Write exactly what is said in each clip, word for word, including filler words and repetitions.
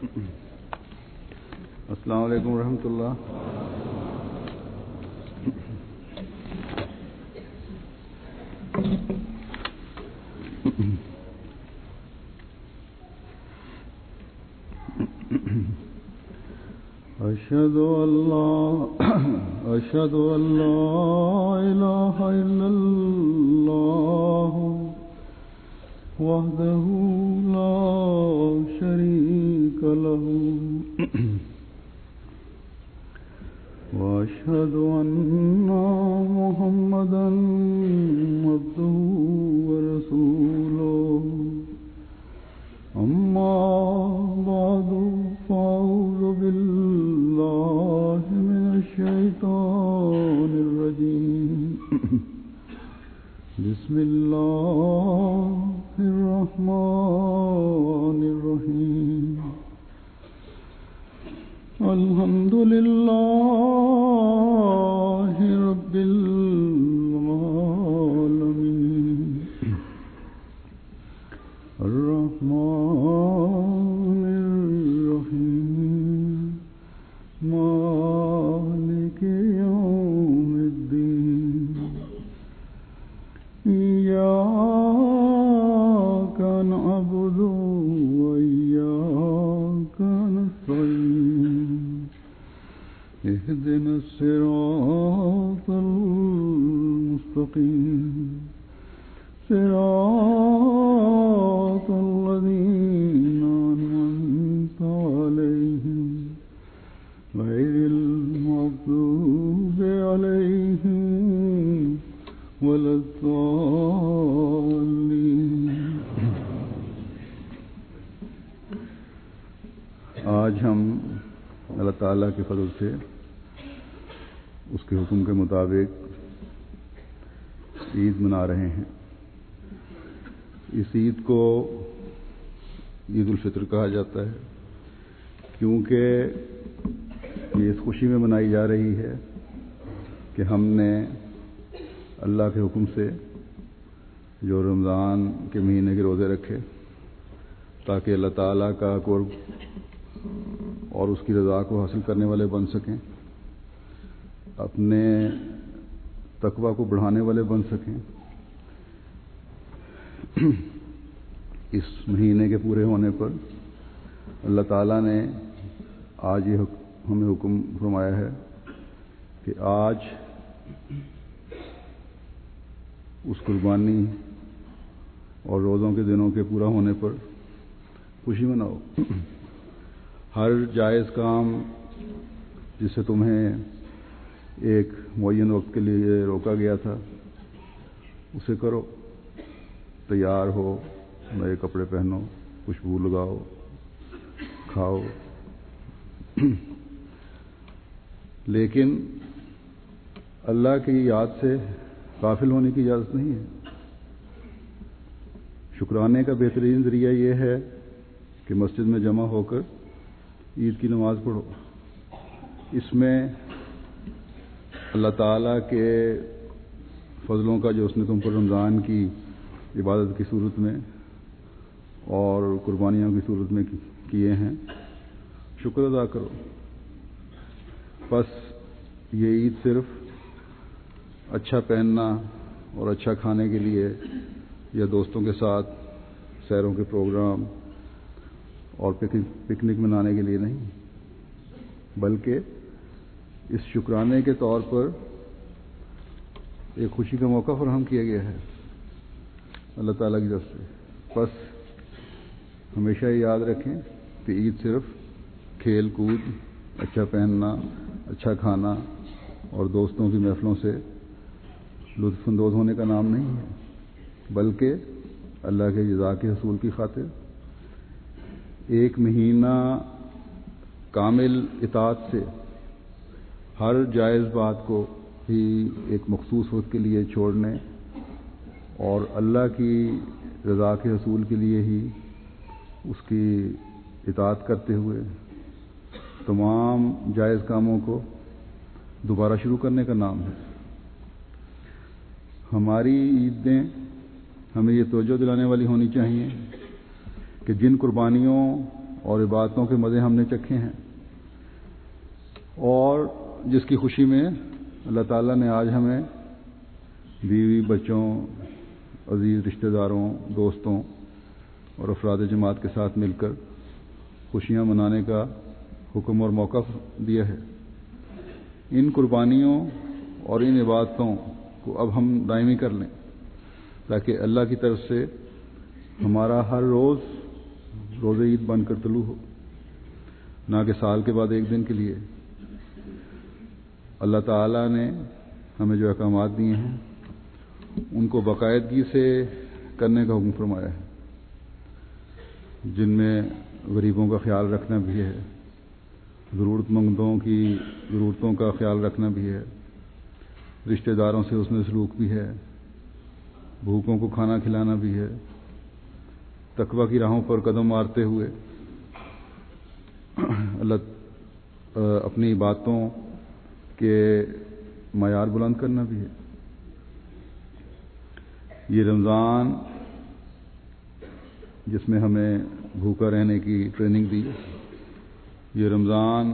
السلام علیکم ورحمۃ اللہ. أشهد أن لا أشهد أن لا إله إلا الله وحده لا شريك له وأشهد أن محمدا عبده ورسوله. أما بعد فأعوذ بالله من الشيطان الرجيم. بسم الله الرحمن الرحيم. الحمد لله رب العالمين الرحمن الرحيم مالك يوم الدين. إياك نعبد وإياك نستعين. اهدنا الصراط المستقيم صراط الذين أنعمت عليهم غير المغضوب عليهم ولا الضالين. آج ہم اللہ تعالیٰ کے فضل سے اس کے حکم کے مطابق عید منا رہے ہیں. اس عید کو عید الفطر کہا جاتا ہے کیونکہ یہ اس خوشی میں منائی جا رہی ہے کہ ہم نے اللہ کے حکم سے جو رمضان کے مہینے کے روزے رکھے تاکہ اللہ تعالیٰ کا قرب اور اس کی رضا کو حاصل کرنے والے بن سکیں، اپنے تقویٰ کو بڑھانے والے بن سکیں. اس مہینے کے پورے ہونے پر اللہ تعالیٰ نے آج یہ ہمیں حکم فرمایا ہے کہ آج اس قربانی اور روزوں کے دنوں کے پورا ہونے پر خوشی مناؤ. ہر جائز کام جسے تمہیں ایک معین وقت کے لیے روکا گیا تھا اسے کرو. تیار ہو، نئے کپڑے پہنو، خوشبو لگاؤ، کھاؤ. لیکن اللہ کی یاد سے غافل ہونے کی اجازت نہیں ہے. شکرانے کا بہترین ذریعہ یہ ہے کہ مسجد میں جمع ہو کر عید کی نماز پڑھو. اس میں اللہ تعالیٰ کے فضلوں کا جو اس نے تم پر رمضان کی عبادت کی صورت میں اور قربانیوں کی صورت میں کیے ہیں شکر ادا کرو. بس یہ عید صرف اچھا پہننا اور اچھا کھانے کے لیے یا دوستوں کے ساتھ سیروں کے پروگرام اور پکنک منانے کے لیے نہیں، بلکہ اس شکرانے کے طور پر ایک خوشی کا موقع فراہم کیا گیا ہے اللہ تعالیٰ کی طرف سے. بس ہمیشہ یہ یاد رکھیں کہ عید صرف کھیل کود، اچھا پہننا، اچھا کھانا اور دوستوں کی محفلوں سے لطف اندوز ہونے کا نام نہیں ہے، بلکہ اللہ کے جزا کے حصول کی خاطر ایک مہینہ کامل اطاعت سے ہر جائز بات کو ہی ایک مخصوص وقت کے لیے چھوڑنے اور اللہ کی رضا کے حصول کے لیے ہی اس کی اطاعت کرتے ہوئے تمام جائز کاموں کو دوبارہ شروع کرنے کا نام ہے. ہماری عیدیں ہمیں یہ توجہ دلانے والی ہونی چاہیے کہ جن قربانیوں اور عبادتوں کے مزے ہم نے چکھے ہیں، اور جس کی خوشی میں اللہ تعالیٰ نے آج ہمیں بیوی، بچوں، عزیز رشتہ داروں، دوستوں اور افراد جماعت کے ساتھ مل کر خوشیاں منانے کا حکم اور موقع دیا ہے۔ ان قربانیوں اور ان عبادتوں کو اب ہم دائمی کر لیں تاکہ اللہ کی طرف سے ہمارا ہر روز روز عید بن کر طلوع ہو، نہ کہ سال کے بعد ایک دن کے لیے۔ اللہ تعالیٰ نے ہمیں جو احکامات دیے ہیں ان کو باقاعدگی سے کرنے کا حکم فرمایا ہے، جن میں غریبوں کا خیال رکھنا بھی ہے، ضرورت مندوں کی ضرورتوں کا خیال رکھنا بھی ہے، رشتہ داروں سے حسن سلوک بھی ہے، بھوکوں کو کھانا کھلانا بھی ہے، تقویٰ کی راہوں پر قدم مارتے ہوئے اللہ اپنی باتوں کے معیار بلند کرنا بھی ہے۔ یہ رمضان جس میں ہمیں بھوکا رہنے کی ٹریننگ دی، یہ رمضان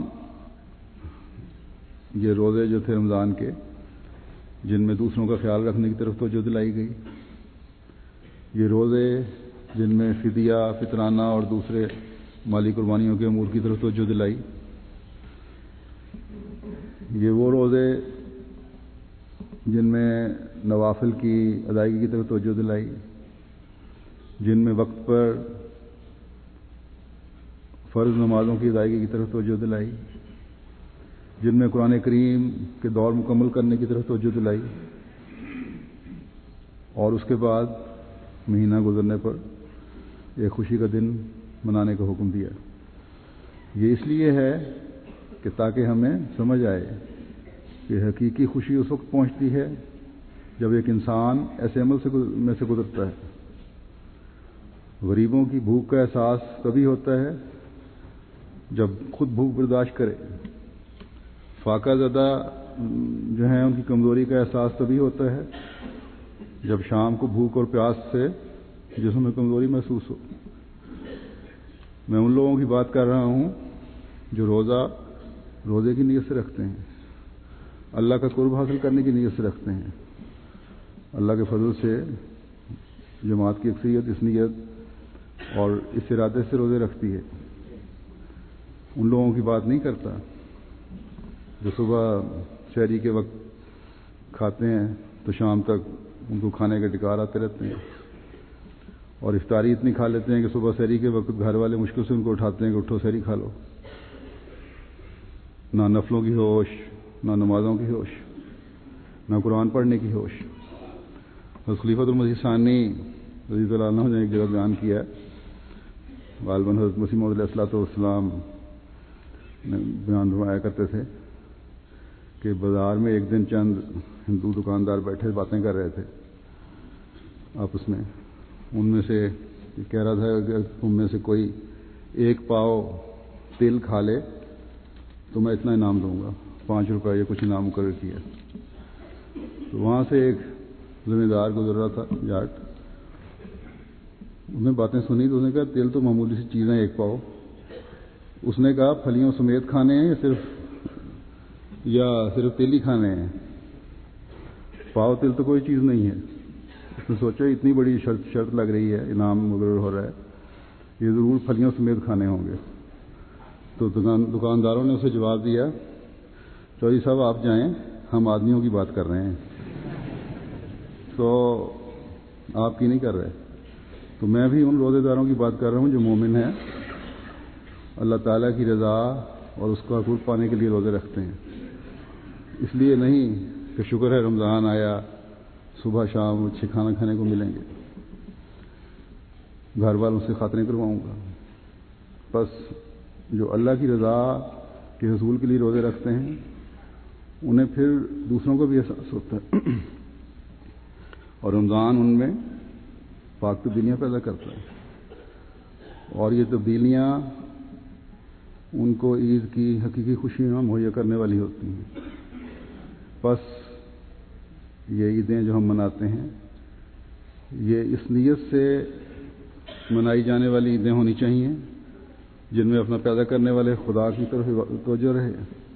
یہ روزے جو تھے رمضان کے، جن میں دوسروں کا خیال رکھنے کی طرف توجہ دلائی گئی، یہ روزے جن میں فدیہ، فطرانہ اور دوسرے مالی قربانیوں کے امور کی طرف توجہ دلائی، یہ وہ روزے جن میں نوافل کی ادائیگی کی طرف توجہ دلائی، جن میں وقت پر فرض نمازوں کی ادائیگی کی طرف توجہ دلائی، جن میں قرآن کریم کے دور مکمل کرنے کی طرف توجہ دلائی، اور اس کے بعد مہینہ گزرنے پر ایک خوشی کا دن منانے کا حکم دیا۔ یہ اس لیے ہے کہ تاکہ ہمیں سمجھ آئے کہ حقیقی خوشی اس وقت پہنچتی ہے جب ایک انسان ایسے عمل سے میں سے گزرتا ہے۔ غریبوں کی بھوک کا احساس تبھی ہوتا ہے جب خود بھوک برداشت کرے، فاقہ زدہ جو ہیں ان کی کمزوری کا احساس تبھی ہوتا ہے جب شام کو بھوک اور پیاس سے جسم میں کمزوری محسوس ہو۔ میں ان لوگوں کی بات کر رہا ہوں جو روزہ روزے کی نیت سے رکھتے ہیں، اللہ کا قرب حاصل کرنے کی نیت سے رکھتے ہیں۔ اللہ کے فضل سے جماعت کی اکثریت اس نیت اور اس ارادے سے روزے رکھتی ہے۔ ان لوگوں کی بات نہیں کرتا جو صبح سحری کے وقت کھاتے ہیں تو شام تک ان کو کھانے کے ڈکار آتے رہتے ہیں، اور افطاری اتنی کھا لیتے ہیں کہ صبح سحری کے وقت گھر والے مشکل سے ان کو اٹھاتے ہیں کہ اٹھو سحری کھا لو۔ نہ نفلوں کی ہوش، نہ نمازوں کی ہوش، نہ قرآن پڑھنے کی ہوش۔ حضرت خلیفۃ المسیح ثانی رضی اللہ عنہ نے ایک جگہ بیان کیا ہے، غالباً حضرت مسیح موعود علیہ الصلوۃ والسلام نے بیان فرمایا کرتے تھے کہ بازار میں ایک دن چند ہندو دکاندار بیٹھے باتیں کر رہے تھے آپس میں۔ ان میں سے کہہ رہا تھا کہ ان میں سے کوئی ایک پاؤ تل کھا لے تو میں اتنا انعام دوں گا، پانچ روپے یا کچھ انعام مقرر کیا۔ تو وہاں سے ایک ذمہ دار گزر رہا تھا جاٹ، انہوں نے باتیں سنی تو اس نے کہا تل تو معمولی سی چیز ہے ایک پاؤ۔ اس نے کہا پھلیوں سمیت کھانے ہیں یا صرف یا صرف تل ہی کھانے ہیں؟ پاؤ تل تو کوئی چیز نہیں ہے۔ اس نے سوچا اتنی بڑی شرط شرط لگ رہی ہے، انعام مقرر ہو رہا ہے، یہ ضرور پھلیوں سمیت کھانے ہوں گے۔ تو دکان دکانداروں نے اسے جواب دیا، چودھری صاحب آپ جائیں، ہم آدمیوں کی بات کر رہے ہیں، تو آپ کی نہیں کر رہے۔ تو میں بھی ان روزے داروں کی بات کر رہا ہوں جو مومن ہیں، اللہ تعالیٰ کی رضا اور اس کا قرب پانے کے لیے روزے رکھتے ہیں۔ اس لیے نہیں کہ شکر ہے رمضان آیا، صبح شام اچھے کھانا کھانے کو ملیں گے، گھر والوں سے خاطریں کرواؤں گا۔ بس جو اللہ کی رضا کے حصول کے لیے روزے رکھتے ہیں انہیں پھر دوسروں کو بھی احساس ہوتا ہے، اور رمضان ان میں پاک تبدیلیاں پیدا کرتا ہے، اور یہ تبدیلیاں ان کو عید کی حقیقی خوشیاں مہیا کرنے والی ہوتی ہیں۔ بس یہ عیدیں جو ہم مناتے ہیں یہ اس نیت سے منائی جانے والی عیدیں ہونی چاہیے جن میں اپنا پیدا کرنے والے خدا کی طرف توجہ رہے،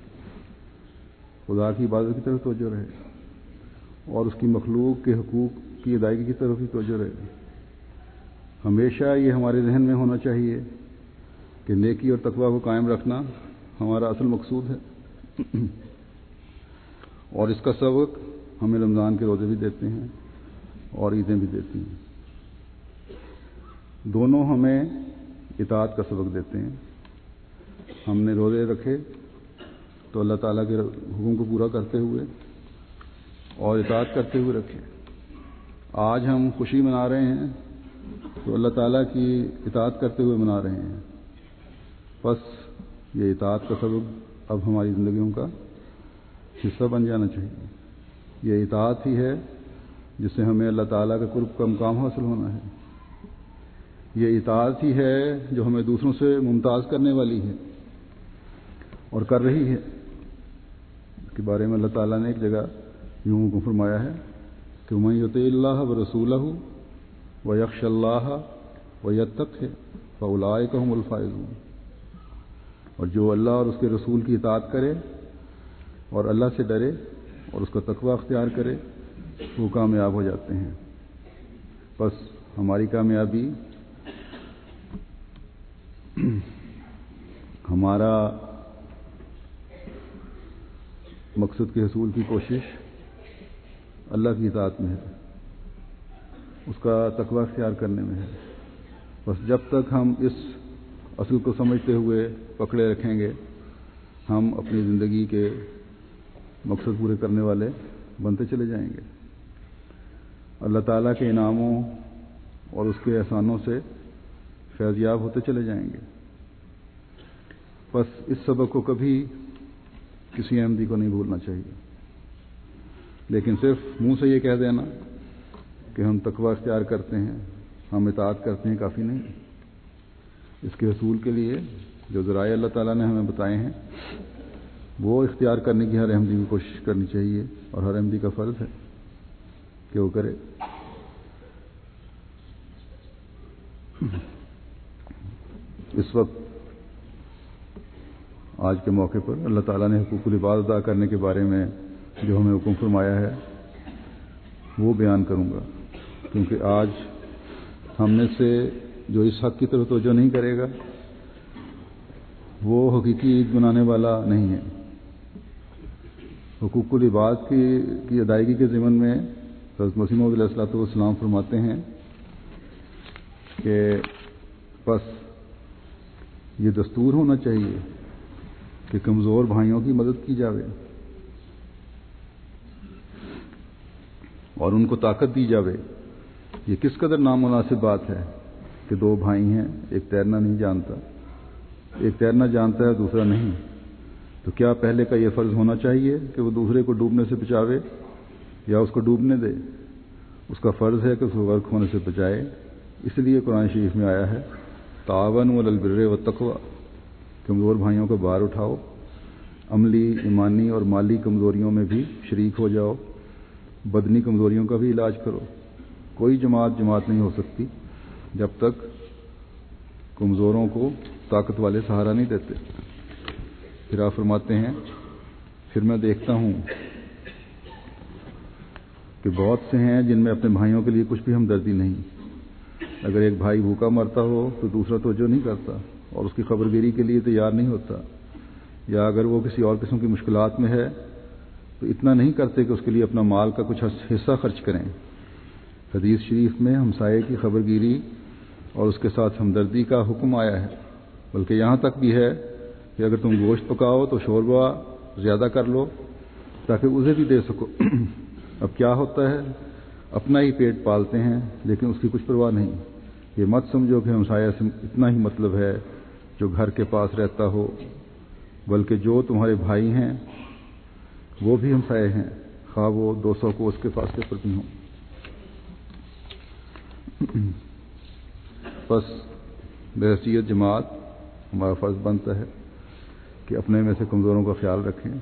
خدا کی عبادت کی طرف توجہ رہے، اور اس کی مخلوق کے حقوق کی ادائیگی کی طرف بھی توجہ رہے۔ ہمیشہ یہ ہمارے ذہن میں ہونا چاہیے کہ نیکی اور تقویٰ کو قائم رکھنا ہمارا اصل مقصود ہے، اور اس کا سبق ہمیں رمضان کے روزے بھی دیتے ہیں اور عیدیں بھی دیتی ہیں۔ دونوں ہمیں اطاعت کا سبق دیتے ہیں۔ ہم نے روزے رکھے تو اللہ تعالیٰ کے حکم کو پورا کرتے ہوئے اور اطاعت کرتے ہوئے رکھے۔ آج ہم خوشی منا رہے ہیں تو اللہ تعالیٰ کی اطاعت کرتے ہوئے منا رہے ہیں۔ بس یہ اطاعت کا سبق اب ہماری زندگیوں کا حصہ بن جانا چاہیے۔ یہ اطاعت ہی ہے جس سے ہمیں اللہ تعالیٰ کا قرب کا مقام حاصل ہونا ہے۔ یہ اطاعت ہی ہے جو ہمیں دوسروں سے ممتاز کرنے والی ہے اور کر رہی ہے۔ اس کے بارے میں اللہ تعالیٰ نے ایک جگہ یوں حکم فرمایا ہے کہ من یطع اللہ ورسولہ ویخشی اللہ ویتقہ فاولئک هم الفائزون، اور جو اللہ اور اس کے رسول کی اطاعت کرے اور اللہ سے ڈرے اور اس کا تقوی اختیار کرے وہ کامیاب ہو جاتے ہیں۔ بس ہماری کامیابی ہمارا مقصد کے حصول کی کوشش اللہ کی اطاعت میں ہے، اس کا تقوی اختیار کرنے میں ہے۔ بس جب تک ہم اس اصل کو سمجھتے ہوئے پکڑے رکھیں گے ہم اپنی زندگی کے مقصد پورے کرنے والے بنتے چلے جائیں گے، اللہ تعالیٰ کے انعاموں اور اس کے احسانوں سے فیض یاب ہوتے چلے جائیں گے۔ بس اس سبق کو کبھی کسی احمدی کو نہیں بھولنا چاہیے، لیکن صرف منہ سے یہ کہہ دینا کہ ہم تقوی اختیار کرتے ہیں، ہم اطاعت کرتے ہیں، کافی نہیں۔ اس کے حصول کے لیے جو ذرائع اللہ تعالیٰ نے ہمیں بتائے ہیں وہ اختیار کرنے کی ہر احمدی کی کوشش کرنی چاہیے، اور ہر احمدی کا فرض ہے کہ وہ کرے۔ اس وقت آج کے موقع پر اللہ تعالیٰ نے حقوق العباد ادا کرنے کے بارے میں جو ہمیں حکم فرمایا ہے وہ بیان کروں گا، کیونکہ آج ہم میں سے جو اس حق کی طرف توجہ نہیں کرے گا وہ حقیقی عید منانے والا نہیں ہے۔ حقوق العباد کی کی ادائیگی کے ضمن میں حضرت مسیح موعود علیہ الصلوۃ والسلام فرماتے ہیں کہ بس یہ دستور ہونا چاہیے کہ کمزور بھائیوں کی مدد کی جاوے اور ان کو طاقت دی جاوے۔ یہ کس قدر نامناسب بات ہے کہ دو بھائی ہیں، ایک تیرنا نہیں جانتا، ایک تیرنا جانتا ہے دوسرا نہیں، تو کیا پہلے کا یہ فرض ہونا چاہیے کہ وہ دوسرے کو ڈوبنے سے بچاوے یا اس کو ڈوبنے دے؟ اس کا فرض ہے کہ اس کو غرق ہونے سے بچائے۔ اس لیے قرآن شریف میں آیا ہے تعاونوا علی البر والتقوی، کمزور بھائیوں کا بار اٹھاؤ، عملی، ایمانی اور مالی کمزوریوں میں بھی شریک ہو جاؤ، بدنی کمزوریوں کا بھی علاج کرو۔ کوئی جماعت جماعت نہیں ہو سکتی جب تک کمزوروں کو طاقت والے سہارا نہیں دیتے۔ پھر آپ فرماتے ہیں پھر میں دیکھتا ہوں کہ بہت سے ہیں جن میں اپنے بھائیوں کے لیے کچھ بھی ہمدردی نہیں۔ اگر ایک بھائی بھوکا مرتا ہو تو دوسرا توجہ نہیں کرتا اور اس کی خبرگیری کے لیے تیار نہیں ہوتا، یا اگر وہ کسی اور قسم کی مشکلات میں ہے تو اتنا نہیں کرتے کہ اس کے لیے اپنا مال کا کچھ حصہ خرچ کریں۔ حدیث شریف میں ہمسائے کی خبرگیری اور اس کے ساتھ ہمدردی کا حکم آیا ہے، بلکہ یہاں تک بھی ہے کہ اگر تم گوشت پکاؤ تو شوربہ زیادہ کر لو تاکہ اسے بھی دے سکو۔ اب کیا ہوتا ہے، اپنا ہی پیٹ پالتے ہیں لیکن اس کی کچھ پرواہ نہیں۔ یہ مت سمجھو کہ ہمسایہ سے اتنا ہی مطلب ہے جو گھر کے پاس رہتا ہو، بلکہ جو تمہارے بھائی ہیں وہ بھی ہمسائے ہیں، خواہ وہ دو سو کو اس کے فاصلے پر بھی ہوں۔ بس بحیثیت جماعت ہمارا فرض بنتا ہے کہ اپنے میں سے کمزوروں کا خیال رکھیں،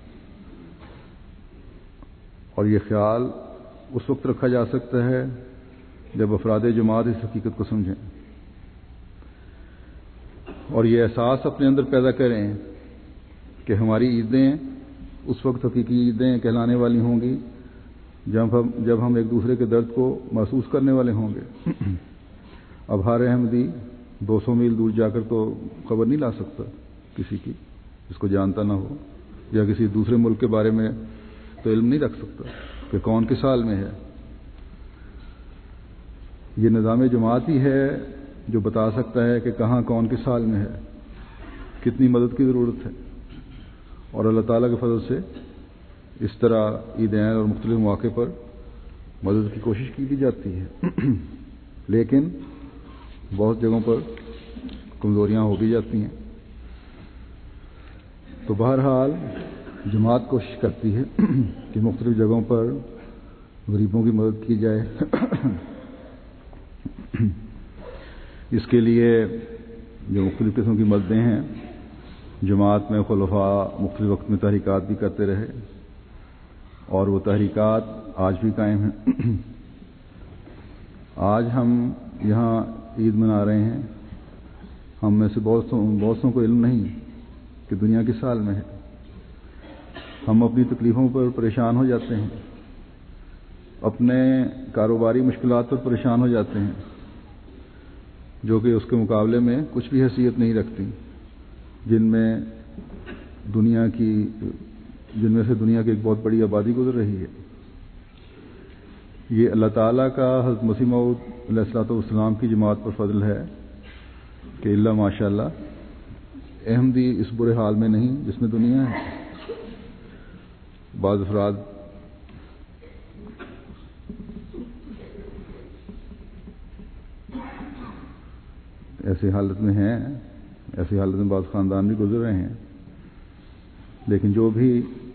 اور یہ خیال اس وقت رکھا جا سکتا ہے جب افراد جماعت اس حقیقت کو سمجھیں۔ اور یہ احساس اپنے اندر پیدا کریں کہ ہماری عیدیں اس وقت حقیقی عیدیں کہلانے والی ہوں گی جب ہم جب ہم ایک دوسرے کے درد کو محسوس کرنے والے ہوں گے۔ اب ہر احمدی دو سو میل دور جا کر تو خبر نہیں لا سکتا کسی کی جس کو جانتا نہ ہو، یا کسی دوسرے ملک کے بارے میں تو علم نہیں رکھ سکتا کہ کون کس حال میں ہے۔ یہ نظام جماعت ہی ہے جو بتا سکتا ہے کہ کہاں کون کس حال میں ہے، کتنی مدد کی ضرورت ہے، اور اللہ تعالیٰ کے فضل سے اس طرح عیدین اور مختلف مواقع پر مدد کی کوشش کی بھی جاتی ہے، لیکن بہت جگہوں پر کمزوریاں ہو بھی جاتی ہیں۔ تو بہرحال جماعت کوشش کرتی ہے کہ مختلف جگہوں پر غریبوں کی مدد کی جائے۔ اس کے لیے جو مختلف قسم کی مددیں ہیں، جماعت میں خلفاء مختلف وقت میں تحریکات بھی کرتے رہے، اور وہ تحریکات آج بھی قائم ہیں۔ آج ہم یہاں عید منا رہے ہیں، ہم میں سے بہت بہت سو کو علم نہیں کہ دنیا کس حال میں ہے۔ ہم اپنی تکلیفوں پر پریشان ہو جاتے ہیں، اپنے کاروباری مشکلات پر پریشان ہو جاتے ہیں، جو کہ اس کے مقابلے میں کچھ بھی حیثیت نہیں رکھتی، جن میں دنیا کی جن میں سے دنیا کی ایک بہت بڑی آبادی گزر رہی ہے۔ یہ اللہ تعالیٰ کا حضرت مسیح موعود علیہ الصلوۃ والسلام کی جماعت پر فضل ہے کہ اللہ ماشاء اللہ احمدی اس برے حال میں نہیں جس میں دنیا ہے۔ بعض افراد ایسی حالت میں ہیں، ایسی حالت میں بعض خاندان بھی گزر رہے ہیں، لیکن جو بھی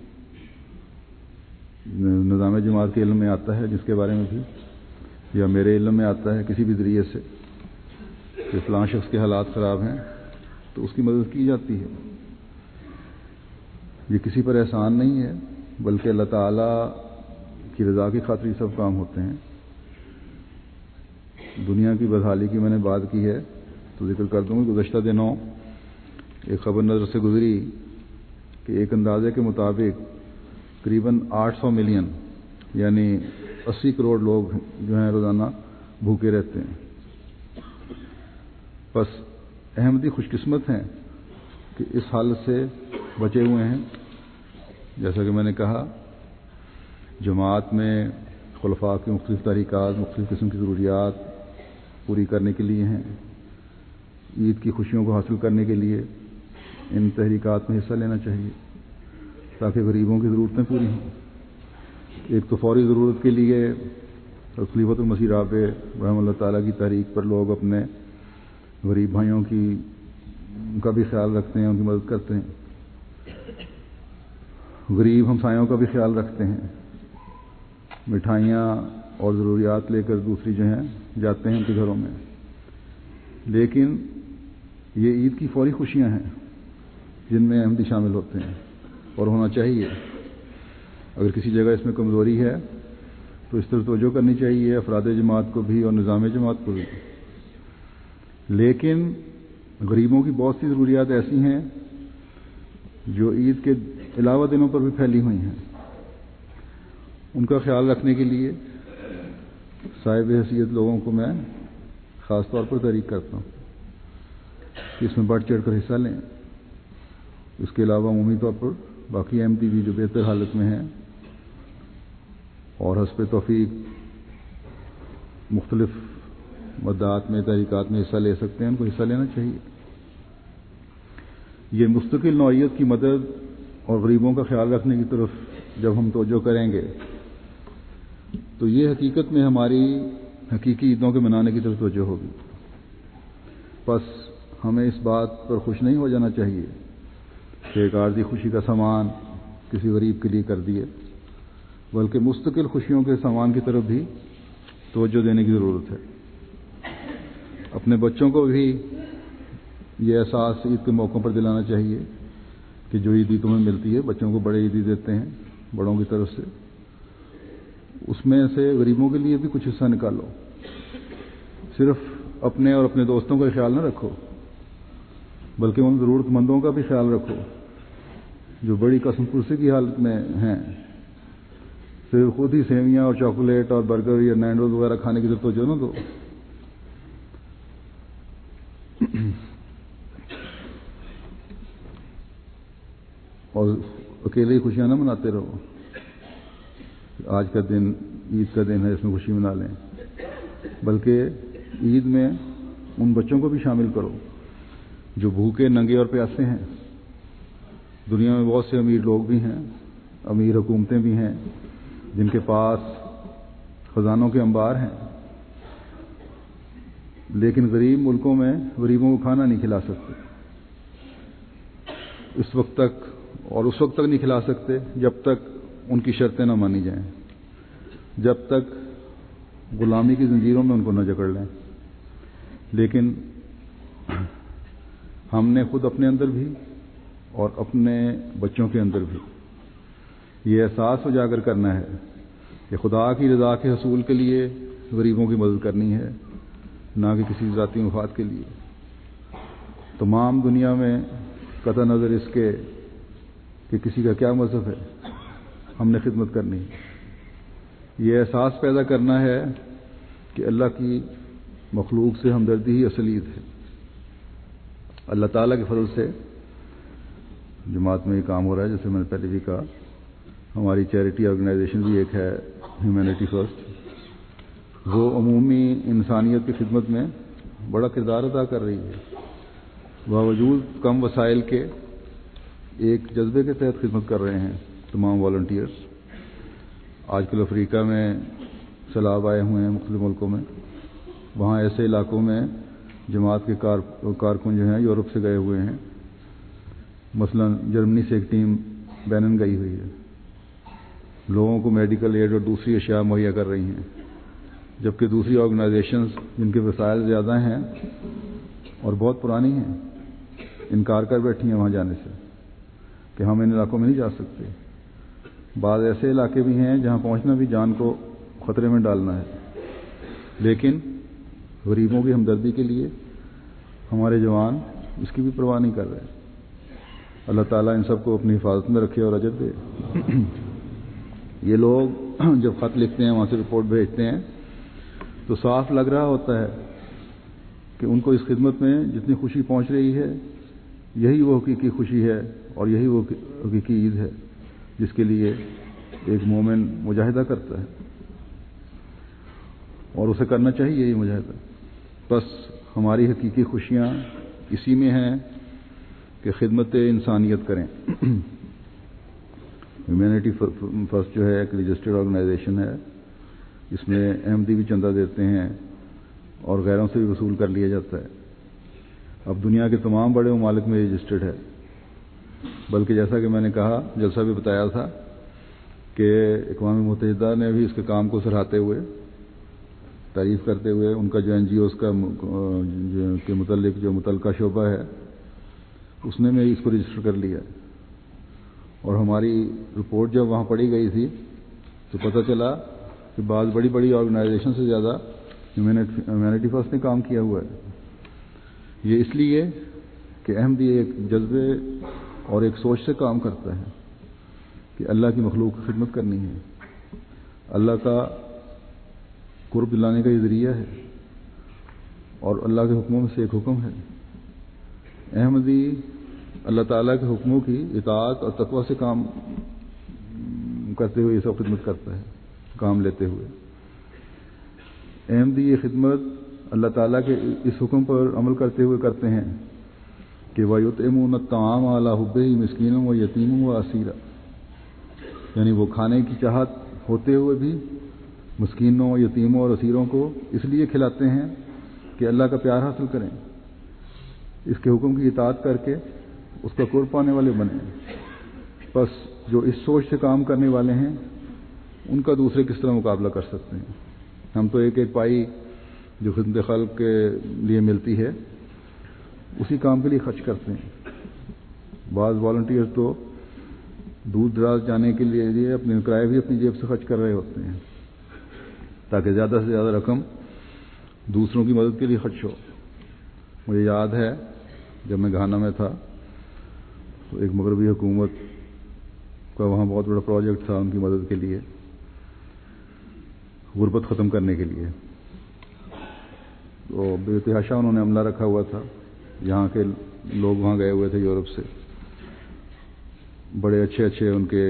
نظام جماعت کے علم میں آتا ہے، جس کے بارے میں بھی یا میرے علم میں آتا ہے کسی بھی ذریعے سے کہ فلاں شخص کے حالات خراب ہیں، تو اس کی مدد کی جاتی ہے۔ یہ کسی پر احسان نہیں ہے، بلکہ اللہ تعالیٰ کی رضا کی خاطر یہ سب کام ہوتے ہیں۔ دنیا کی بدحالی کی میں نے بات کی ہے تو ذکر کر دوں گی۔ گزشتہ دنوں ایک خبر نظر سے گزری کہ ایک اندازے کے مطابق قریباً آٹھ سو ملین یعنی اسی کروڑ لوگ جو ہیں روزانہ بھوکے رہتے ہیں۔ بس احمدی خوش قسمت ہیں کہ اس حالت سے بچے ہوئے ہیں۔ جیسا کہ میں نے کہا، جماعت میں خلفاء کی مختلف تحریکات مختلف قسم کی ضروریات پوری کرنے کے لیے ہیں، عید کی خوشیوں کو حاصل کرنے کے لیے ان تحریکات میں حصہ لینا چاہیے تاکہ غریبوں کی ضرورتیں پوری ہوں۔ ایک تو فوری ضرورت کے لیے خلیفۃ المسیح رابع رحمہ اللہ تعالیٰ کی تحریک پر لوگ اپنے غریب بھائیوں کی ان کا بھی خیال رکھتے ہیں، ان کی مدد کرتے ہیں۔ غریب ہمسایوں کا بھی خیال رکھتے ہیں، مٹھائیاں اور ضروریات لے کر دوسری جو ہیں جاتے ہیں ان کے گھروں میں۔ لیکن یہ عید کی فوری خوشیاں ہیں جن میں احمدی شامل ہوتے ہیں اور ہونا چاہیے۔ اگر کسی جگہ اس میں کمزوری ہے تو اس طرح توجہ کرنی چاہیے افراد جماعت کو بھی اور نظام جماعت کو بھی۔ لیکن غریبوں کی بہت سی ضروریات ایسی ہیں جو عید کے علاوہ دنوں پر بھی پھیلی ہوئی ہیں، ان کا خیال رکھنے کے لیے صاحب حیثیت لوگوں کو میں خاص طور پر تحریک کرتا ہوں کہ اس میں بڑھ چڑھ کر حصہ لیں۔ اس کے علاوہ عمومی طور پر باقی احمدی بھی جو بہتر حالت میں ہیں اور حسب توفیق مختلف مدعات میں تحریکات میں حصہ لے سکتے ہیں، ان کو حصہ لینا چاہیے۔ یہ مستقل نوعیت کی مدد اور غریبوں کا خیال رکھنے کی طرف جب ہم توجہ کریں گے تو یہ حقیقت میں ہماری حقیقی عیدوں کے منانے کی طرف توجہ ہوگی۔ بس ہمیں اس بات پر خوش نہیں ہو جانا چاہیے کہ ایک عارضی خوشی کا سامان کسی غریب کے لیے کر دیے، بلکہ مستقل خوشیوں کے سامان کی طرف بھی توجہ دینے کی ضرورت ہے۔ اپنے بچوں کو بھی یہ احساس عید کے موقعوں پر دلانا چاہیے کہ جو عیدی تمہیں ملتی ہے، بچوں کو بڑے عیدی دیتے ہیں بڑوں کی طرف سے، اس میں سے غریبوں کے لیے بھی کچھ حصہ نکالو۔ صرف اپنے اور اپنے دوستوں کا خیال نہ رکھو، بلکہ ان ضرورت مندوں کا بھی خیال رکھو جو بڑی قسم پرسی کی حالت میں ہیں. صرف خود ہی سیویاں اور چاکلیٹ اور برگر یا نینڈوز وغیرہ کھانے کی ضرورت تو جو نا دو. اور اکیلے ہی خوشیاں نہ مناتے رہو. آج کا دن عید کا دن ہے، اس میں خوشی منا لیں، بلکہ عید میں ان بچوں کو بھی شامل کرو جو بھوکے ننگے اور پیاسے ہیں. دنیا میں بہت سے امیر لوگ بھی ہیں، امیر حکومتیں بھی ہیں جن کے پاس خزانوں کے انبار ہیں، لیکن غریب ملکوں میں غریبوں کو کھانا نہیں کھلا سکتے. اس وقت تک اور اس وقت تک نہیں کھلا سکتے جب تک ان کی شرطیں نہ مانی جائیں، جب تک غلامی کی زنجیروں میں ان کو نہ جکڑ لیں. لیکن ہم نے خود اپنے اندر بھی اور اپنے بچوں کے اندر بھی یہ احساس اجاگر کرنا ہے کہ خدا کی رضا کے حصول کے لیے غریبوں کی مدد کرنی ہے، نہ کہ کسی ذاتی مفاد کے لیے. تمام دنیا میں قطع نظر اس کے کہ کسی کا کیا مذہب ہے، ہم نے خدمت کرنی ہے. یہ احساس پیدا کرنا ہے کہ اللہ کی مخلوق سے ہمدردی ہی اصل عید ہے. اللہ تعالیٰ کے فضل سے جماعت میں یہ کام ہو رہا ہے. جیسے میں نے پہلے بھی کہا، ہماری چیریٹی آرگنائزیشن بھی ایک ہے ہیومینٹی فرسٹ. وہ عمومی انسانیت کی خدمت میں بڑا کردار ادا کر رہی ہے. باوجود کم وسائل کے ایک جذبے کے تحت خدمت کر رہے ہیں تمام والنٹیئرز. آج کل افریقہ میں سیلاب آئے ہوئے ہیں مختلف ملکوں میں. وہاں ایسے علاقوں میں جماعت کے کار کارکن جو ہیں یورپ سے گئے ہوئے ہیں. مثلا جرمنی سے ایک ٹیم بینن گئی ہوئی ہے، لوگوں کو میڈیکل ایڈ اور دوسری اشیاء مہیا کر رہی ہیں، جبکہ دوسری آرگنائزیشنز جن کے وسائل زیادہ ہیں اور بہت پرانی ہیں انکار کر بیٹھی ہیں وہاں جانے سے کہ ہم ان علاقوں میں نہیں جا سکتے. بعض ایسے علاقے بھی ہیں جہاں پہنچنا بھی جان کو خطرے میں ڈالنا ہے، لیکن غریبوں کی ہمدردی کے لیے ہمارے جوان اس کی بھی پرواہ نہیں کر رہے. اللہ تعالیٰ ان سب کو اپنی حفاظت میں رکھے اور اجر دے. یہ لوگ جب خط لکھتے ہیں، وہاں سے رپورٹ بھیجتے ہیں، تو صاف لگ رہا ہوتا ہے کہ ان کو اس خدمت میں جتنی خوشی پہنچ رہی ہے یہی وہ حقیقی خوشی ہے اور یہی وہ حقیقی عید ہے جس کے لیے ایک مومن مجاہدہ کرتا ہے، اور اسے کرنا چاہیے یہ مجاہدہ. بس ہماری حقیقی خوشیاں اسی میں ہیں کہ خدمت انسانیت کریں. ہیومینٹی فرسٹ جو ہے ایک رجسٹرڈ آرگنائزیشن ہے. اس میں احمدی بھی چندہ دیتے ہیں اور غیروں سے بھی وصول کر لیا جاتا ہے. اب دنیا کے تمام بڑے ممالک میں رجسٹرڈ ہے، بلکہ جیسا کہ میں نے کہا جلسہ بھی بتایا تھا کہ اقوام متحدہ نے بھی اس کے کام کو سراہتے ہوئے، تعریف کرتے ہوئے، ان کا جو این جی اوز کا کے متعلق جو متعلقہ شعبہ ہے اس نے میں اس کو رجسٹر کر لیا. اور ہماری رپورٹ جب وہاں پڑھی گئی تھی تو پتہ چلا کہ بعض بڑی بڑی آرگنائزیشن سے زیادہ ہیومینٹی فرسٹ نے کام کیا ہوا ہے. یہ اس لیے کہ احمدی ایک جذبے اور ایک سوچ سے کام کرتا ہے کہ اللہ کی مخلوق کی خدمت کرنی ہے. اللہ کا قرب دلانے کا یہ ذریعہ ہے اور اللہ کے حکموں میں سے ایک حکم ہے. احمدی اللہ تعالیٰ کے حکموں کی اطاعت اور تقوی سے کام کرتے ہوئے یہ سب خدمت کرتا ہے، کام لیتے ہوئے. احمدی یہ خدمت اللہ تعالیٰ کے اس حکم پر عمل کرتے ہوئے کرتے ہیں کہ وَيُطْعِمُونَ الطَّعَامَ عَلَىٰ حُبِّهِ مِسْكِينًا وَيَتِيمًا وَأَسِيرًا، یعنی وہ کھانے کی چاہت ہوتے ہوئے بھی مسکینوں، یتیموں اور اسیروں کو اس لیے کھلاتے ہیں کہ اللہ کا پیار حاصل کریں، اس کے حکم کی اطاعت کر کے اس کا قرب پانے والے بنیں. بس جو اس سوچ سے کام کرنے والے ہیں ان کا دوسرے کس طرح مقابلہ کر سکتے ہیں. ہم تو ایک ایک پائی جو خدمت خلق کے لیے ملتی ہے اسی کام کے لیے خرچ کرتے ہیں. بعض والنٹیئر تو دور دراز جانے کے لیے اپنے کرائے بھی اپنی جیب سے خرچ کر رہے ہوتے ہیں تاکہ زیادہ سے زیادہ رقم دوسروں کی مدد کے لیے خرچ ہو. مجھے یاد ہے جب میں گھانا میں تھا تو ایک مغربی حکومت کا وہاں بہت بڑا پروجیکٹ تھا ان کی مدد کے لیے، غربت ختم کرنے کے لیے. تو بے تحاشا انہوں نے عملہ رکھا ہوا تھا، یہاں کے لوگ وہاں گئے ہوئے تھے یورپ سے، بڑے اچھے اچھے ان کے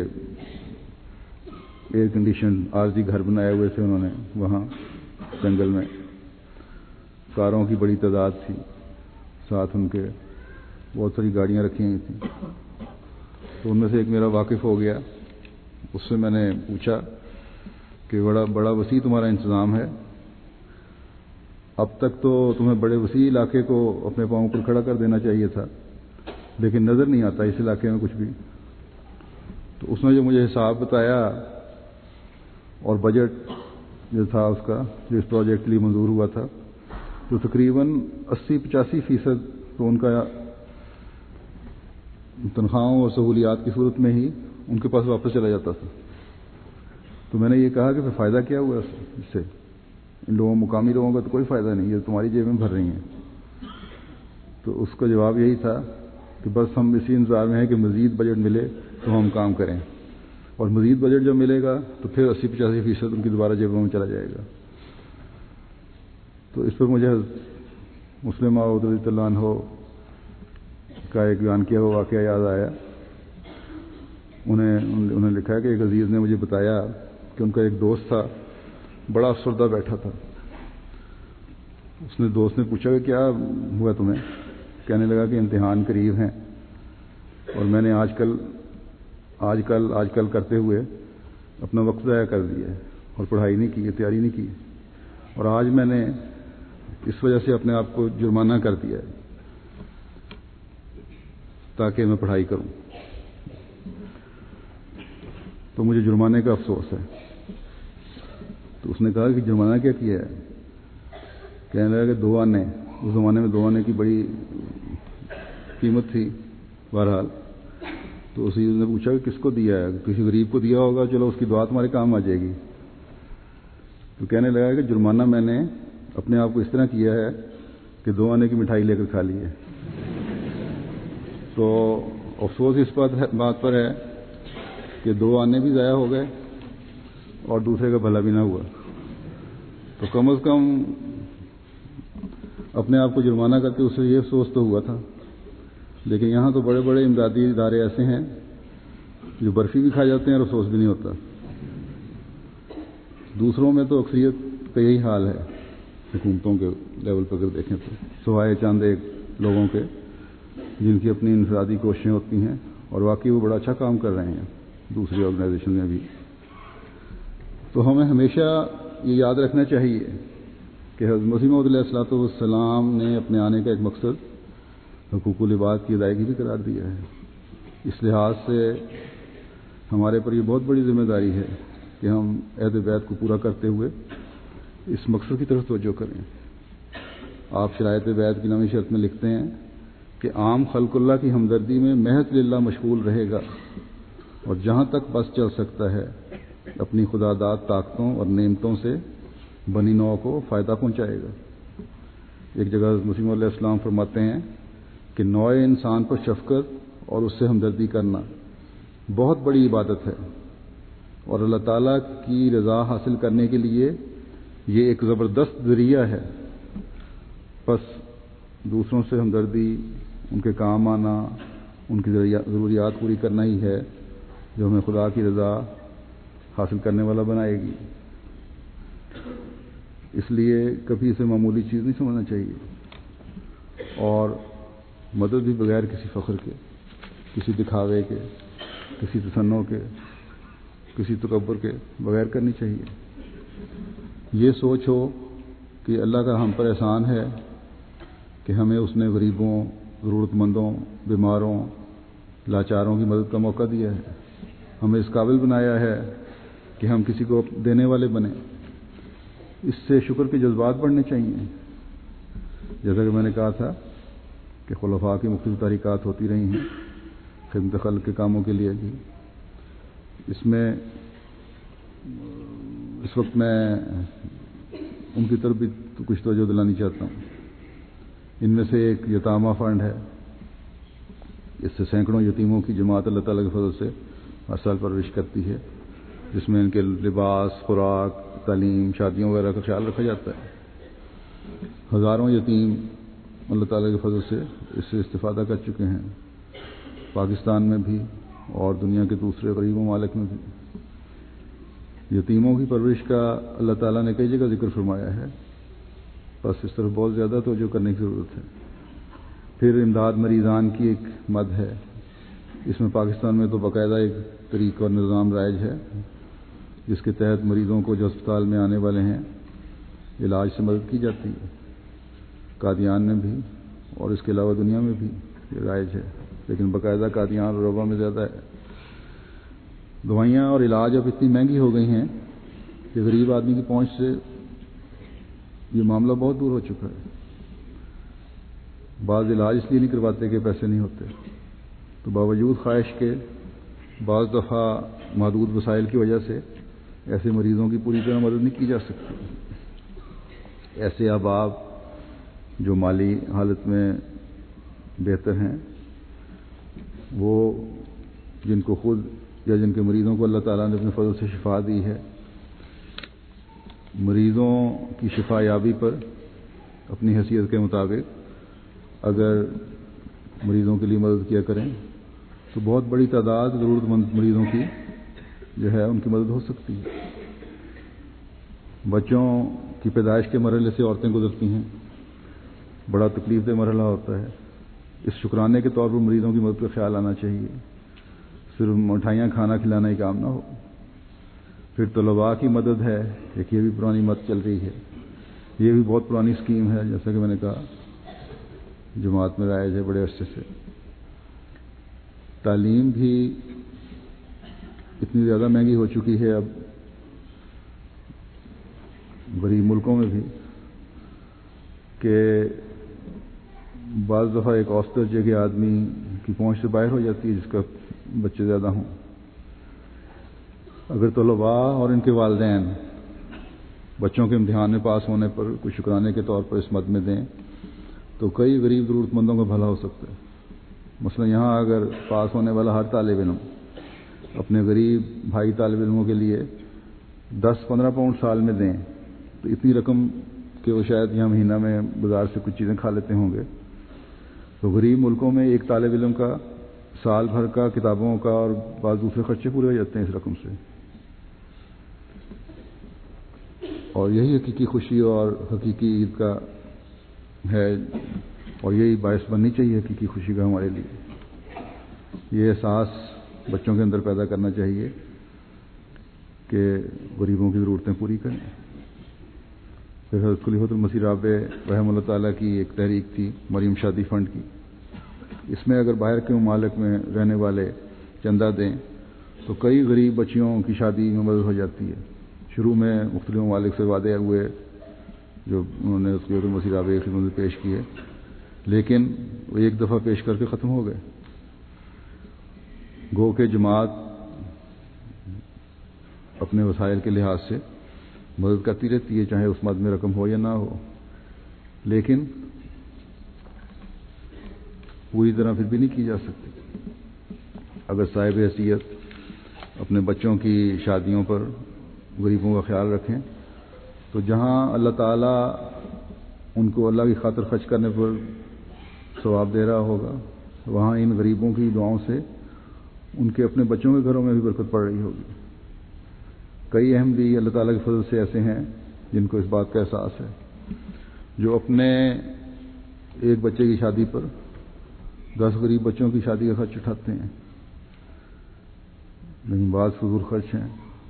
ایئر کنڈیشن عارضی گھر بنائے ہوئے تھے انہوں نے وہاں جنگل میں. کاروں کی بڑی تعداد تھی، ساتھ ان کے بہت ساری گاڑیاں رکھی ہوئی تھیں. تو ان میں سے ایک میرا واقف ہو گیا، اس سے میں نے پوچھا کہ بڑا بڑا وسیع تمہارا انتظام ہے، اب تک تو تمہیں بڑے وسیع علاقے کو اپنے پاؤں پر کھڑا کر دینا چاہیے تھا، لیکن نظر نہیں آتا اس علاقے میں کچھ بھی. تو اس نے جو مجھے حساب بتایا اور بجٹ جو تھا اس کا جو اس پروجیکٹ کے لیے منظور ہوا تھا، تو تقریباً اسی پچاسی فیصد تو ان کا تنخواہوں اور سہولیات کی صورت میں ہی ان کے پاس واپس چلا جاتا تھا. تو میں نے یہ کہا کہ پھر فائدہ کیا ہوا اس سے؟ ان لوگوں مقامی لوگوں کا تو کوئی فائدہ نہیں، یہ تمہاری جیب میں بھر رہی ہیں. تو اس کا جواب یہی تھا کہ بس ہم اسی انتظار میں ہیں کہ مزید بجٹ ملے تو ہم کام کریں، اور مزید بجٹ جب ملے گا تو پھر اسی پچاسی فیصد ان کی دوبارہ جیبوں میں چلا جائے گا. تو اس پر مجھے مسلم معود رضی اللہ عنہ کا ایک بیان کیا ہوا واقعہ یاد آیا. انہیں انہوں نے لکھا کہ ایک عزیز نے مجھے بتایا کہ ان کا ایک دوست تھا، بڑا افسردہ بیٹھا تھا. اس نے دوست نے پوچھا کہ کیا ہوا تمہیں؟ کہنے لگا کہ امتحان قریب ہیں اور میں نے آج کل آج کل آج کل کرتے ہوئے اپنا وقت ضائع کر دیا ہے اور پڑھائی نہیں کی، تیاری نہیں کی، اور آج میں نے اس وجہ سے اپنے آپ کو جرمانہ کر دیا ہے تاکہ میں پڑھائی کروں. تو مجھے جرمانے کا افسوس ہے. تو اس نے کہا کہ جرمانہ کیا کیا ہے؟ کہنے لگا کہ دو آنے، اس زمانے میں دو آنے کی بڑی قیمت تھی. بہرحال تو اسی نے پوچھا کہ کس کو دیا ہے؟ کسی غریب کو دیا ہوگا، چلو اس کی دعا تمہارے کام آ جائے گی. تو کہنے لگا کہ جرمانہ میں نے اپنے آپ کو اس طرح کیا ہے کہ دو آنے کی مٹھائی لے کر کھا لی ہے. تو افسوس اس بات پر ہے کہ دو آنے بھی ضائع ہو گئے اور دوسرے کا بھلا بھی نہ ہوا. تو کم از کم اپنے آپ کو جرمانہ کرتے اس سے یہ افسوس تو ہوا تھا. لیکن یہاں تو بڑے بڑے امدادی ادارے ایسے ہیں جو برفی بھی کھا جاتے ہیں اور افسوس بھی نہیں ہوتا. دوسروں میں تو اکثریت کا یہی حال ہے حکومتوں کے لیول پر اگر دیکھیں تو، سوائے چند ایک لوگوں کے جن کی اپنی انفرادی کوششیں ہوتی ہیں اور واقعی وہ بڑا اچھا کام کر رہے ہیں دوسری آرگنائزیشن میں بھی. تو ہمیں ہمیشہ یہ یاد رکھنا چاہیے کہ حضرت مسیح موعود علیہ الصلوۃ والسلام نے اپنے آنے کا ایک مقصد حقوق العباد کی ادائیگی بھی قرار دیا ہے. اس لحاظ سے ہمارے پر یہ بہت بڑی ذمہ داری ہے کہ ہم عہد بیعت کو پورا کرتے ہوئے اس مقصد کی طرف توجہ کریں. آپ شرائط بیعت کی نویں شرط میں لکھتے ہیں کہ عام خلق اللہ کی ہمدردی میں محض للہ مشغول رہے گا اور جہاں تک بس چل سکتا ہے اپنی خداداد طاقتوں اور نعمتوں سے بنی نوع کو فائدہ پہنچائے گا. ایک جگہ حضرت مسیح علیہ السلام فرماتے ہیں کہ نوع انسان پر شفقت اور اس سے ہمدردی کرنا بہت بڑی عبادت ہے، اور اللہ تعالیٰ کی رضا حاصل کرنے کے لیے یہ ایک زبردست ذریعہ ہے. بس دوسروں سے ہمدردی، ان کے کام آنا، ان کی ضروریات پوری کرنا ہی ہے جو ہمیں خدا کی رضا حاصل کرنے والا بنائے گی. اس لیے کبھی اسے معمولی چیز نہیں سمجھنا چاہیے، اور مدد بھی بغیر کسی فخر کے، کسی دکھاوے کے، کسی تصنع کے، کسی تکبر کے بغیر کرنی چاہیے. یہ سوچ ہو کہ اللہ کا ہم پر احسان ہے کہ ہمیں اس نے غریبوں، ضرورت مندوں، بیماروں، لاچاروں کی مدد کا موقع دیا ہے، ہمیں اس قابل بنایا ہے کہ ہم کسی کو دینے والے بنیں. اس سے شکر کے جذبات بڑھنے چاہیے. جیسا کہ میں نے کہا تھا کہ خلفاء کی مختلف تحریکات ہوتی رہی ہیں خدمت خلق کے کاموں کے لیے بھی. اس میں اس وقت میں ان کی طرف بھی کچھ توجہ دلانی چاہتا ہوں. ان میں سے ایک یتامہ فنڈ ہے اس سے سینکڑوں یتیموں کی جماعت اللہ تعالیٰ کے فضل سے ہر سال پرورش کرتی ہے، جس میں ان کے لباس، خوراک، تعلیم، شادیوں وغیرہ کا خیال رکھا جاتا ہے۔ ہزاروں یتیم اللہ تعالیٰ کے فضل سے اس سے استفادہ کر چکے ہیں، پاکستان میں بھی اور دنیا کے دوسرے غریب ممالک میں بھی۔ یتیموں کی پرورش کا اللہ تعالیٰ نے کئی جگہ ذکر فرمایا ہے، بس اس طرف بہت زیادہ توجہ کرنے کی ضرورت ہے۔ پھر امداد مریضان کی ایک مد ہے، اس میں پاکستان میں تو باقاعدہ ایک طریقہ اور نظام رائج ہے، جس کے تحت مریضوں کو جو اسپتال میں آنے والے ہیں علاج سے مدد کی جاتی ہے۔ قادیان میں بھی اور اس کے علاوہ دنیا میں بھی یہ رائج ہے، لیکن باقاعدہ قادیان اور روبہ میں زیادہ ہے۔ دوائیاں اور علاج اب اتنی مہنگی ہو گئی ہیں کہ غریب آدمی کی پہنچ سے یہ معاملہ بہت دور ہو چکا ہے۔ بعض علاج اس لیے نہیں کرواتے کہ پیسے نہیں ہوتے، تو باوجود خواہش کے بعض دفعہ محدود وسائل کی وجہ سے ایسے مریضوں کی پوری طرح مدد نہیں کی جا سکتی۔ ایسے احباب جو مالی حالت میں بہتر ہیں، وہ جن کو خود یا جن کے مریضوں کو اللہ تعالیٰ نے اپنے فضل سے شفا دی ہے، مریضوں کی شفا یابی پر اپنی حیثیت کے مطابق اگر مریضوں کے لیے مدد کیا کریں تو بہت بڑی تعداد ضرورت مند مریضوں کی جو ہے ان کی مدد ہو سکتی ہے۔ بچوں کی پیدائش کے مرحلے سے عورتیں گزرتی ہیں، بڑا تکلیف دہ مرحلہ ہوتا ہے۔ اس شکرانے کے طور پر مریضوں کی مدد کا خیال آنا چاہیے، صرف مٹھائیاں کھانا کھلانا ہی کام نہ ہو۔ پھر طلباء کی مدد ہے، ایک یہ بھی پرانی مت چل رہی ہے، یہ بھی بہت پرانی اسکیم ہے، جیسا کہ میں نے کہا جماعت میں رائج ہے بڑے عرصے سے۔ تعلیم بھی اتنی زیادہ مہنگی ہو چکی ہے اب غریب ملکوں میں بھی کہ بعض دفعہ ایک اوسط درجے کے آدمی کی پہنچ سے باہر ہو جاتی ہے، جس کا بچے زیادہ ہوں۔ اگر طلباء اور ان کے والدین بچوں کے امتحان میں پاس ہونے پر کچھ شکرانے کے طور پر اس مد میں دیں تو کئی غریب ضرورت مندوں کا بھلا ہو سکتا ہے۔ مثلا یہاں اگر پاس ہونے والا ہر طالب علم اپنے غریب بھائی طالب علموں کے لیے دس پندرہ پاؤنڈ سال میں دیں تو اتنی رقم کہ وہ شاید یہاں مہینہ میں بازار سے کچھ چیزیں کھا لیتے ہوں گے، تو غریب ملکوں میں ایک طالب علم کا سال بھر کا کتابوں کا اور بعض دوسرے خرچے پورے ہو جاتے ہیں اس رقم سے۔ اور یہی حقیقی خوشی اور حقیقی عید کا ہے، اور یہی باعث بننی چاہیے حقیقی خوشی کا ہمارے لیے۔ یہ احساس بچوں کے اندر پیدا کرنا چاہیے کہ غریبوں کی ضرورتیں پوری کریں۔ پھر حضرت خلیفۃ المسیح رابع رحمہ اللہ تعالیٰ کی ایک تحریک تھی مریم شادی فنڈ کی، اس میں اگر باہر کے ممالک میں رہنے والے چندہ دیں تو کئی غریب بچیوں کی شادی میں مدد ہو جاتی ہے۔ شروع میں مختلف ممالک سے وعدے ہوئے جو انہوں نے خلیفۃ المسیح رابع کی خدمت میں پیش کیے، لیکن وہ ایک دفعہ پیش کر کے ختم ہو گئے۔ گو کہ جماعت اپنے وسائل کے لحاظ سے مدد کرتی رہتی ہے، چاہے اس مد میں رقم ہو یا نہ ہو، لیکن پوری طرح پھر بھی نہیں کی جا سکتی۔ اگر صاحب حیثیت اپنے بچوں کی شادیوں پر غریبوں کا خیال رکھیں تو جہاں اللہ تعالیٰ ان کو اللہ کی خاطر خرچ کرنے پر ثواب دے رہا ہوگا، وہاں ان غریبوں کی دعاؤں سے ان کے اپنے بچوں کے گھروں میں بھی برکت پڑ رہی ہوگی۔ کئی اہم بھی اللہ تعالیٰ کے فضل سے ایسے ہیں جن کو اس بات کا احساس ہے، جو اپنے ایک بچے کی شادی پر دس غریب بچوں کی شادی کا خرچ اٹھاتے ہیں، لیکن بعض فضول خرچ ہیں،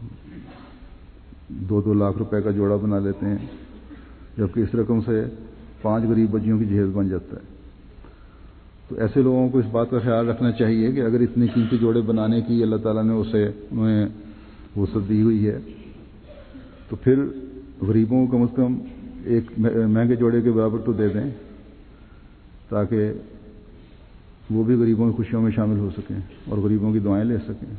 دو دو لاکھ روپے کا جوڑا بنا لیتے ہیں، جبکہ اس رقم سے پانچ غریب بچیوں کی جہیز بن جاتا ہے۔ تو ایسے لوگوں کو اس بات کا خیال رکھنا چاہیے کہ اگر اتنے قیمتی جوڑے بنانے کی اللہ تعالیٰ نے اسے انہیں وسعت دی ہوئی ہے تو پھر غریبوں کو کم از کم ایک مہنگے جوڑے کے برابر تو دے دیں تاکہ وہ بھی غریبوں کی خوشیوں میں شامل ہو سکیں اور غریبوں کی دعائیں لے سکیں۔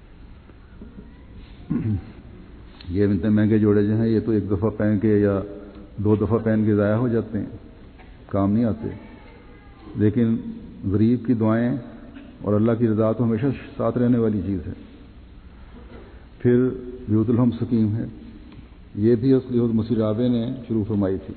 یہ اتنے مہنگے جوڑے جو ہیں یہ تو ایک دفعہ پہن کے یا دو دفعہ پہن کے ضائع ہو جاتے ہیں، کام نہیں آتے، لیکن غریب کی دعائیں اور اللہ کی رضا تو ہمیشہ ساتھ رہنے والی چیز ہے. پھر بیوت الحم سکیم ہے، یہ بھی حضرت مسیح رابع نے شروع فرمائی تھی،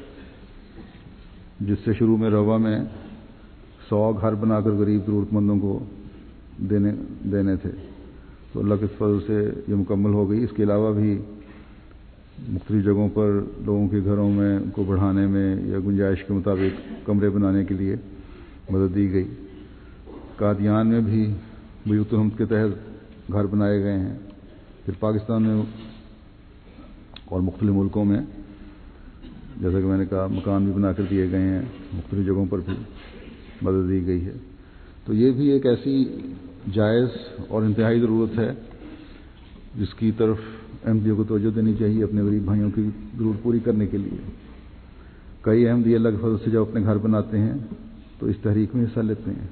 جس سے شروع میں روا میں سو گھر بنا کر غریب ضرورت مندوں کو دینے دینے تھے. تو اللہ کے فضل سے یہ مکمل ہو گئی. اس کے علاوہ بھی مختلف جگہوں پر لوگوں کے گھروں میں ان کو بڑھانے میں یا گنجائش کے مطابق کمرے بنانے کے لیے مدد دی گئی. قادیان میں بھی بیوت الحم کے تحت گھر بنائے گئے ہیں. پھر پاکستان میں اور مختلف ملکوں میں جیسا کہ میں نے کہا مکان بھی بنا کر دیے گئے ہیں، مختلف جگہوں پر بھی مدد دی گئی ہے. تو یہ بھی ایک ایسی جائز اور انتہائی ضرورت ہے جس کی طرف احمدیوں کو توجہ دینی چاہیے اپنے غریب بھائیوں کی ضرورت پوری کرنے کے لیے. کئی احمدی اللہ کے فضل سے جب اپنے گھر بناتے ہیں تو اس تحریک میں حصہ لیتے ہیں.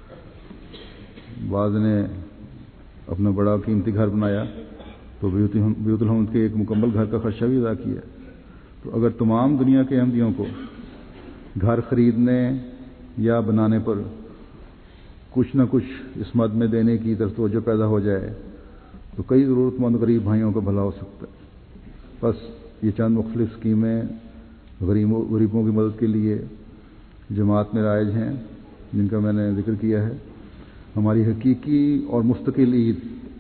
بعض نے اپنا بڑا قیمتی گھر بنایا تو بیوت الحم کے ایک مکمل گھر کا خرچہ بھی ادا کیا. تو اگر تمام دنیا کے احمدیوں کو گھر خریدنے یا بنانے پر کچھ نہ کچھ اس مد میں دینے کی طرف توجہ پیدا ہو جائے تو کئی ضرورت مند غریب بھائیوں کا بھلا ہو سکتا ہے. بس یہ چند مختلف اسکیمیں غریبوں غریبوں کی مدد کے لیے جماعت میں رائج ہیں جن کا میں نے ذکر کیا ہے. ہماری حقیقی اور مستقل عید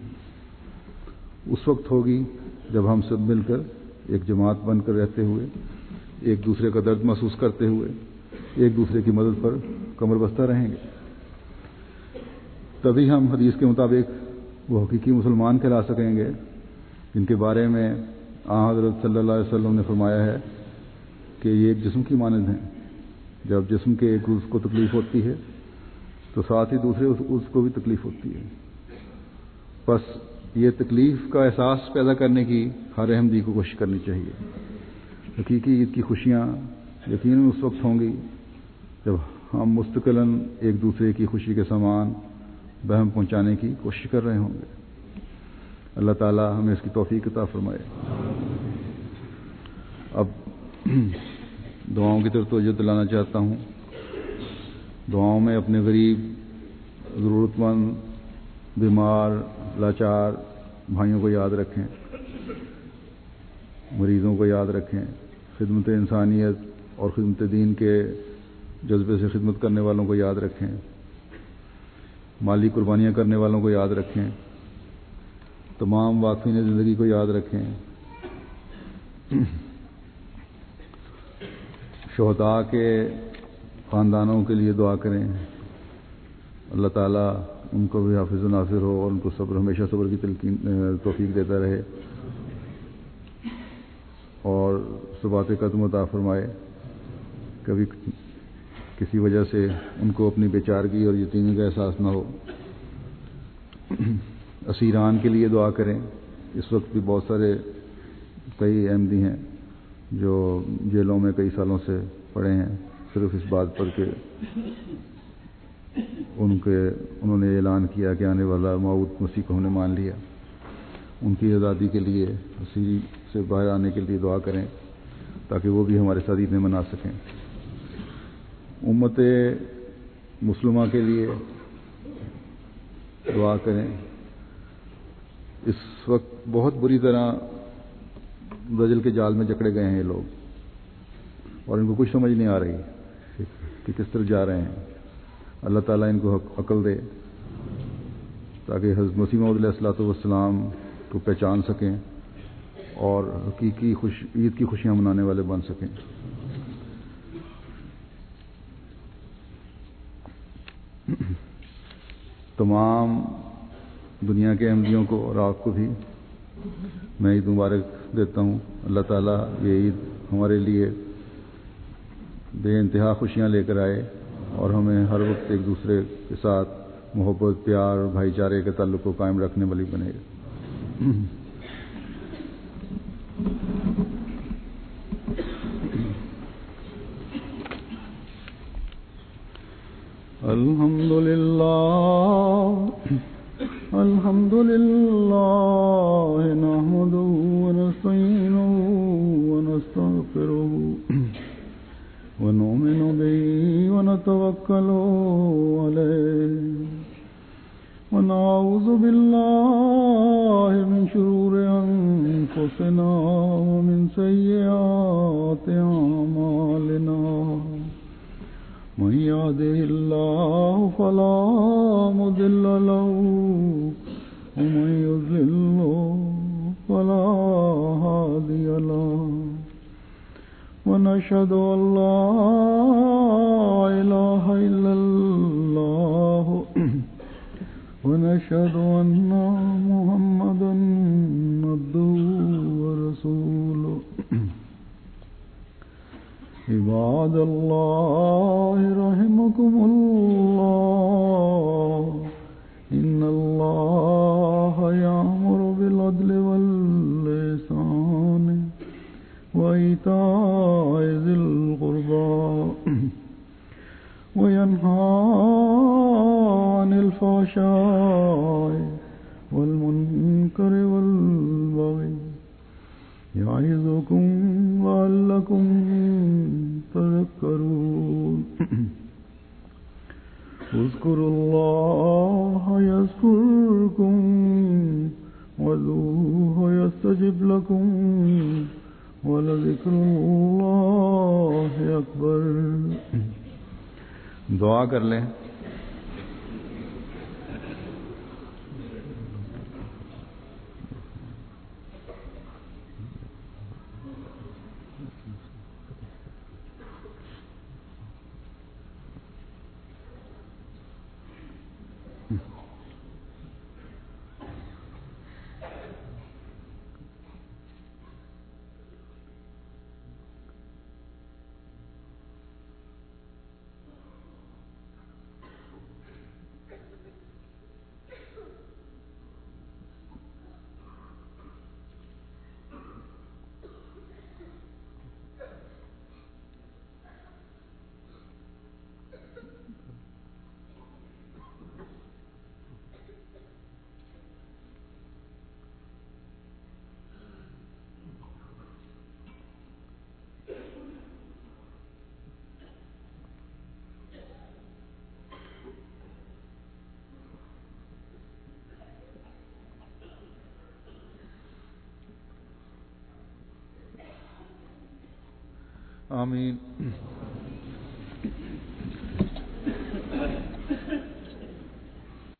اس وقت ہوگی جب ہم سب مل کر ایک جماعت بن کر رہتے ہوئے، ایک دوسرے کا درد محسوس کرتے ہوئے ایک دوسرے کی مدد پر کمر بستہ رہیں گے. تبھی ہم حدیث کے مطابق وہ حقیقی مسلمان کہلا سکیں گے جن کے بارے میں آن حضرت صلی اللہ علیہ وسلم نے فرمایا ہے کہ یہ ایک جسم کی مانند ہیں. جب جسم کے ایک عضو کو تکلیف ہوتی ہے تو ساتھ ہی دوسرے عضو کو بھی تکلیف ہوتی ہے. بس یہ تکلیف کا احساس پیدا کرنے کی ہر احمدی کو کوشش کرنی چاہیے. حقیقی عید کی خوشیاں یقیناً اس وقت ہوں گی جب ہم مستقلاً ایک دوسرے کی خوشی کے سامان بہم پہنچانے کی کوشش کر رہے ہوں گے. اللہ تعالی ہمیں اس کی توفیق عطا فرمائے. اب دعاؤں کی طرف توجہ دلانا چاہتا ہوں. دعاؤں میں اپنے غریب، ضرورت مند، بیمار، لاچار بھائیوں کو یاد رکھیں، مریضوں کو یاد رکھیں، خدمت انسانیت اور خدمت دین کے جذبے سے خدمت کرنے والوں کو یاد رکھیں، مالی قربانیاں کرنے والوں کو یاد رکھیں، تمام واقفین زندگی کو یاد رکھیں، شہداء کے خاندانوں کے لیے دعا کریں. اللہ تعالیٰ ان کو بھی حافظ و ناصر ہو اور ان کو صبر ہمیشہ صبر کی تلقین توفیق دیتا رہے اور ثبات قدم عطا فرمائے. کبھی کسی وجہ سے ان کو اپنی بیچارگی اور یتیمی کا احساس نہ ہو. اسیران کے لیے دعا کریں. اس وقت بھی بہت سارے کئی احمدی ہیں جو جیلوں میں کئی سالوں سے پڑے ہیں صرف اس بات پر کہ ان کے انہوں نے اعلان کیا کہ آنے والا موعود مسیح کو ہم نے مان لیا. ان کی آزادی کے لیے، اسیر سے باہر آنے کے لیے دعا کریں تاکہ وہ بھی ہمارے ساتھ عید میں منا سکیں. امت مسلمہ کے لیے دعا کریں. اس وقت بہت بری طرح دجل کے جال میں جکڑے گئے ہیں یہ لوگ اور ان کو کچھ سمجھ نہیں آ رہی کہ کس طرح جا رہے ہیں. اللہ تعالیٰ ان کو عقل دے تاکہ حضرت مسیح موعود علیہ الصلوۃ والسلام کو پہچان سکیں اور حقیقی خوش عید کی خوشیاں منانے والے بن سکیں. تمام دنیا کے احمدیوں کو اور آپ کو بھی میں عید مبارک دیتا ہوں. اللہ تعالیٰ یہ عید ہمارے لیے بے انتہا خوشیاں لے کر آئے اور ہمیں ہر وقت ایک دوسرے کے ساتھ محبت، پیار اور بھائی چارے کے تعلق کو قائم رکھنے والی بنے. الحمد للہ الحمد للہ نحمده ونستعینه ونستغفره ونؤمن به ونتوکل علیہ ونعوذ بالله من شرور أنفسنا ومن سيئات أعمالنا من يهده الله فلا مضل له ومن يضلل فلا هادي له ونشهد أن لا إله إلا الله ونشهد أن محمدا عبده ورسوله عباد الله رحمكم الله إن الله يأمر بالعدل والإحسان وإيتاء ذي القربى وينهى عن الفحشاء والمنكر والبغي يعظكم لعلكم تذكرون اذكروا الله يذكركم وادعوه يستجب لكم ولذكر اللہ اکبر. دعا کر لیں. آمین.